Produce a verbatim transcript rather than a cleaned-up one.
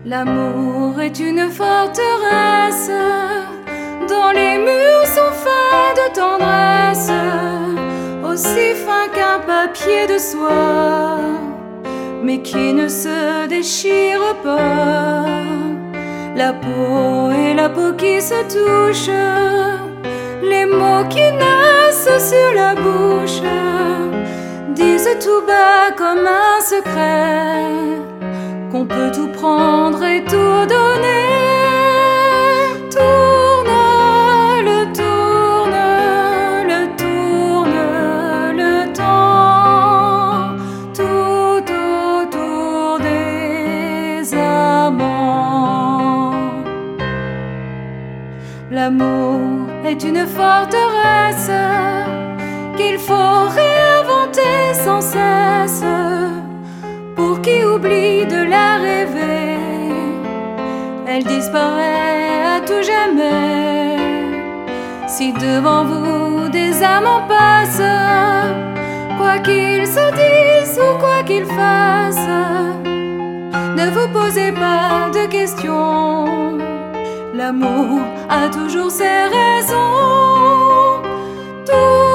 L'amour est une forteresse dont les murs sont faits de tendresse, aussi fin qu'un papier de soie, mais qui ne se déchire pas. La peau et la peau qui se touchent, les mots qui naissent sur la bouche, disent tout bas comme un secret qu'on peut tout prendre et tout donner. Tourne, le tourne, le tourne, le temps, tout autour des amants. L'amour est une forteresse qu'il faut réinventer sans cesse, pour qui oublie de la rêver, elle disparaît à tout jamais. Si devant vous des amants passent, quoi qu'ils se disent ou quoi qu'ils fassent, ne vous posez pas de questions, l'amour a toujours ses raisons. Tout